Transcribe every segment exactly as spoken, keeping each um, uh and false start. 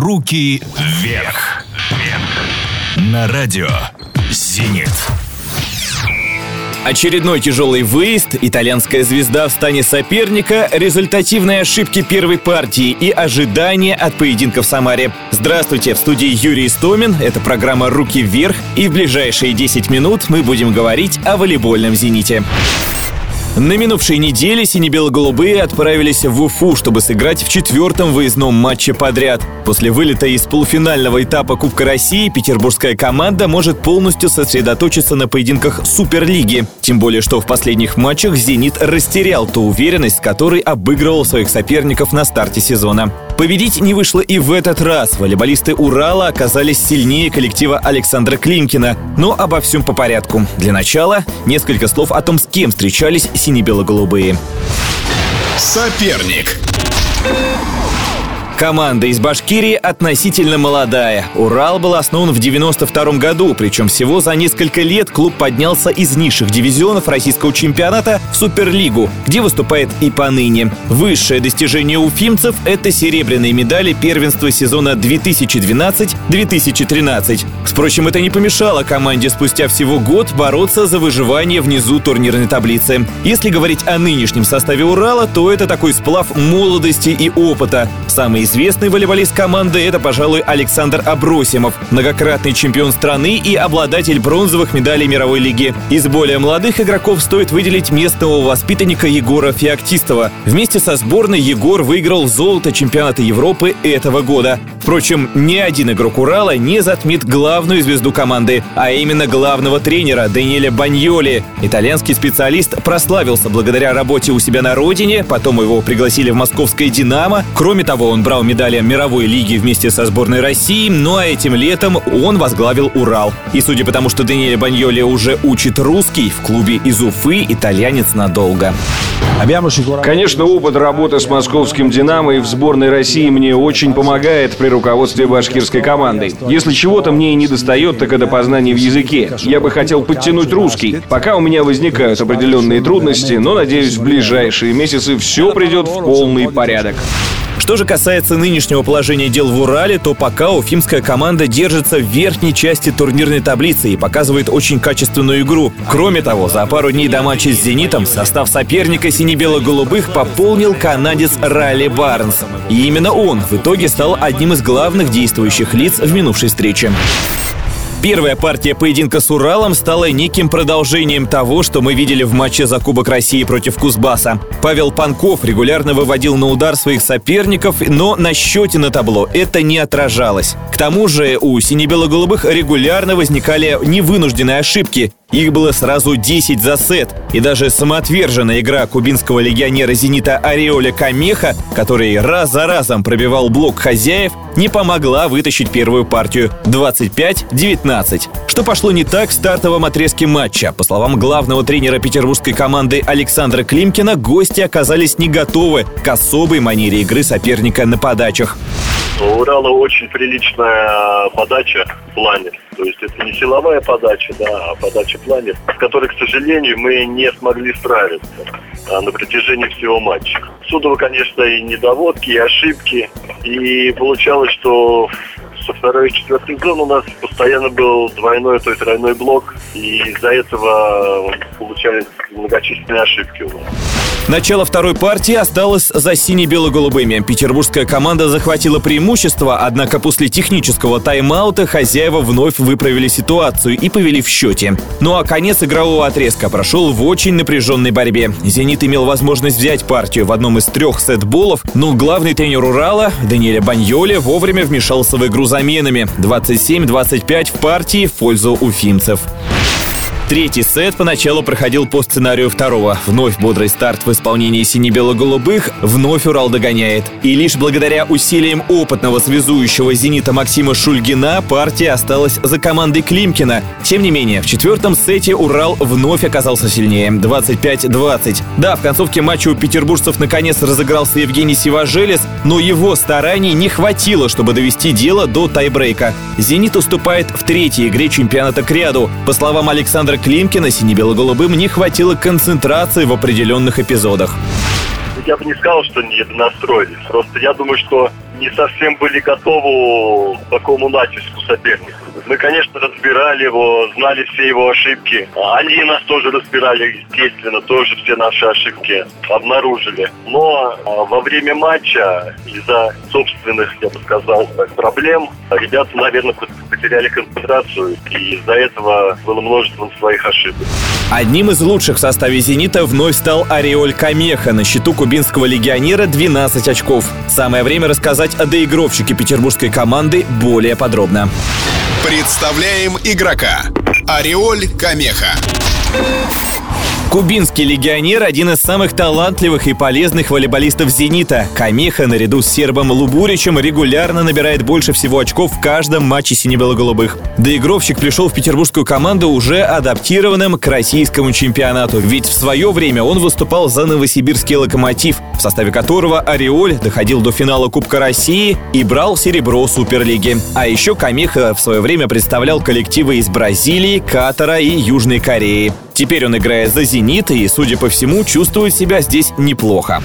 Руки вверх. На радио «Зенит». Очередной тяжелый выезд, итальянская звезда в стане соперника, результативные ошибки первой партии и ожидания от поединка в Самаре. Здравствуйте, в студии Юрий Истомин, это программа «Руки вверх», и в ближайшие десять минут мы будем говорить о волейбольном «Зените». На минувшей неделе сине-бело-голубые отправились в Уфу, чтобы сыграть в четвертом выездном матче подряд. После вылета из полуфинального этапа Кубка России петербургская команда может полностью сосредоточиться на поединках Суперлиги. Тем более, что в последних матчах «Зенит» растерял ту уверенность, с которой обыгрывал своих соперников на старте сезона. Победить не вышло и в этот раз. Волейболисты Урала оказались сильнее коллектива Александра Климкина. Но обо всем по порядку. Для начала несколько слов о том, с кем встречались сине-бело-голубые. Соперник. Команда из Башкирии относительно молодая. Урал был основан в девяносто втором году, причем всего за несколько лет клуб поднялся из низших дивизионов российского чемпионата в Суперлигу, где выступает и поныне. Высшее достижение уфимцев – это серебряные медали первенства сезона две тысячи двенадцать - две тысячи тринадцать. Впрочем, это не помешало команде спустя всего год бороться за выживание внизу турнирной таблицы. Если говорить о нынешнем составе Урала, то это такой сплав молодости и опыта. Самый известный волейболист команды – это, пожалуй, Александр Абросимов, многократный чемпион страны и обладатель бронзовых медалей мировой лиги. Из более молодых игроков стоит выделить местного воспитанника Егора Феоктистова. Вместе со сборной Егор выиграл золото чемпионата Европы этого года. Впрочем, ни один игрок Урала не затмит главную звезду команды, а именно главного тренера Даниэля Баньоли. Итальянский специалист прославился благодаря работе у себя на родине, потом его пригласили в московское «Динамо». Кроме того, он брал медали мировой лиги вместе со сборной России, ну а этим летом он возглавил Урал. И судя по тому, что Даниэль Баньоли уже учит русский, в клубе из Уфы итальянец надолго. Конечно, опыт работы с московским «Динамо» и в сборной России мне очень помогает при руководстве башкирской командой. Если чего-то мне и не достает, так это познание в языке. Я бы хотел подтянуть русский. Пока у меня возникают определенные трудности, но, надеюсь, в ближайшие месяцы все придет в полный порядок. Что же касается нынешнего положения дел в Урале, то пока уфимская команда держится в верхней части турнирной таблицы и показывает очень качественную игру. Кроме того, за пару дней до матча с «Зенитом» состав соперника сине-бело-голубых пополнил канадец Райли Барнс. И именно он в итоге стал одним из главных действующих лиц в минувшей встрече. Первая партия поединка с Уралом стала неким продолжением того, что мы видели в матче за Кубок России против Кузбасса. Павел Панков регулярно выводил на удар своих соперников, но на счете на табло это не отражалось. К тому же у сине-бело-голубых регулярно возникали невынужденные ошибки. Их было сразу десять за сет. И даже самоотверженная игра кубинского легионера «Зенита» Ореоля Камеха, который раз за разом пробивал блок хозяев, не помогла вытащить первую партию двадцать пять девятнадцать. Что пошло не так в стартовом отрезке матча? По словам главного тренера петербургской команды Александра Климкина, гости оказались не готовы к особой манере игры соперника на подачах. У Урала очень приличная подача в плане. То есть это не силовая подача, да, а подача в плане, с которой, к сожалению, мы не смогли справиться а, на протяжении всего матча. Судово, конечно, и недоводки, и ошибки. И получалось, что со второй и четвертой зон у нас постоянно был двойной, то есть тройной блок. И из-за этого получались многочисленные ошибки у нас. Начало второй партии осталось за сине-бело-голубыми. Петербургская команда захватила преимущество, однако после технического тайм-аута хозяева вновь выправили ситуацию и повели в счете. Ну а конец игрового отрезка прошел в очень напряженной борьбе. «Зенит» имел возможность взять партию в одном из трех сетболов, но главный тренер Урала Даниэля Баньоли вовремя вмешался в игру заменами. двадцать семь двадцать пять в партии в пользу уфимцев. Третий сет поначалу проходил по сценарию второго. Вновь бодрый старт в исполнении сине-бело-голубых, вновь Урал догоняет. И лишь благодаря усилиям опытного связующего «Зенита» Максима Шульгина партия осталась за командой Климкина. Тем не менее, в четвертом сете Урал вновь оказался сильнее – двадцать пять двадцать. Да, в концовке матча у петербуржцев наконец разыгрался Евгений Сиважелес, но его стараний не хватило, чтобы довести дело до тайбрейка. «Зенит» уступает в третьей игре чемпионата к ряду. По словам Александра Климкина, сине-бело-голубым не хватило концентрации в определенных эпизодах. Я бы не сказал, что не настроились. Просто я думаю, что не совсем были готовы к такому натиску соперника. Мы, конечно, разбирали его, знали все его ошибки. Они нас тоже разбирали, естественно, тоже все наши ошибки обнаружили. Но во время матча из-за собственных, я бы сказал, проблем, ребята, наверное, потеряли концентрацию, и из-за этого было множество своих ошибок. Одним из лучших в составе «Зенита» вновь стал Ариоль Камеха. На счету кубинского легионера двенадцать очков. Самое время рассказать о доигровщике петербургской команды более подробно. Представляем игрока. Ариоль Камеха. Кубинский легионер – один из самых талантливых и полезных волейболистов «Зенита». Камеха наряду с сербом Лубуричем регулярно набирает больше всего очков в каждом матче сине-бело-голубых. Доигровщик пришел в петербургскую команду уже адаптированным к российскому чемпионату. Ведь в свое время он выступал за новосибирский «Локомотив», в составе которого Ариоль доходил до финала Кубка России и брал серебро Суперлиги. А еще Камеха в свое время представлял коллективы из Бразилии, Катара и Южной Кореи. Теперь он играет за «Зенит» и, судя по всему, чувствует себя здесь неплохо.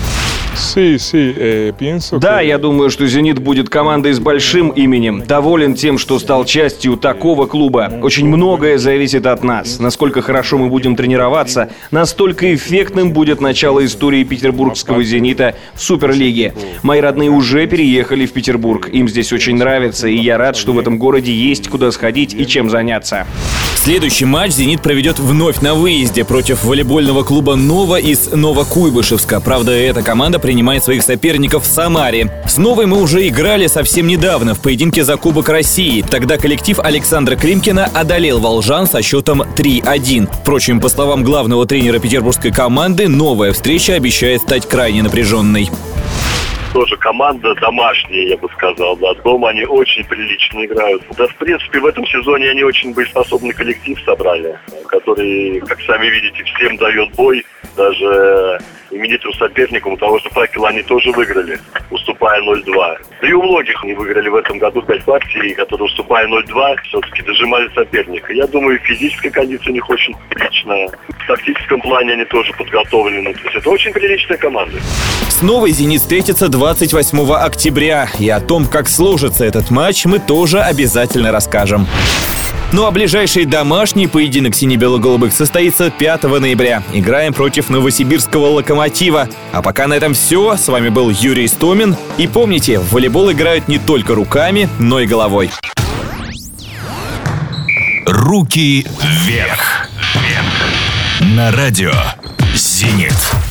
Да, я думаю, что «Зенит» будет командой с большим именем. Доволен тем, что стал частью такого клуба. Очень многое зависит от нас. Насколько хорошо мы будем тренироваться, настолько эффектным будет начало истории петербургского «Зенита» в Суперлиге. Мои родные уже переехали в Петербург. Им здесь очень нравится, и я рад, что в этом городе есть куда сходить и чем заняться. Следующий матч «Зенит» проведет вновь на выезде против волейбольного клуба «Нова» из Новокуйбышевска. Правда, эта команда принимает своих соперников в Самаре. С «Новой» мы уже играли совсем недавно в поединке за Кубок России. Тогда коллектив Александра Климкина одолел волжан со счетом три один. Впрочем, по словам главного тренера петербургской команды, новая встреча обещает стать крайне напряженной. Тоже команда домашняя, я бы сказал, да. Дома они очень прилично играют. Да, в принципе, в этом сезоне они очень боеспособный коллектив собрали, который, как сами видите, всем дает бой. Даже именитым соперникам, у того же «Факела» они тоже выиграли, уступая ноль два. Да и у многих они выиграли в этом году пять партий, которые, уступая ноль два, все-таки дожимали соперника. Я думаю, физическая кондиция у них очень приличная. В тактическом плане они тоже подготовлены. То есть это очень приличная команда. С «Новой» «Зенит» встретится двадцать восьмого октября. И о том, как сложится этот матч, мы тоже обязательно расскажем. Ну а ближайший домашний поединок сине-бело-голубых состоится пятого ноября. Играем против новосибирского «Локомотива». А пока на этом все. С вами был Юрий Истомин. И помните, в волейбол играют не только руками, но и головой. Руки вверх. На радио «Зенит».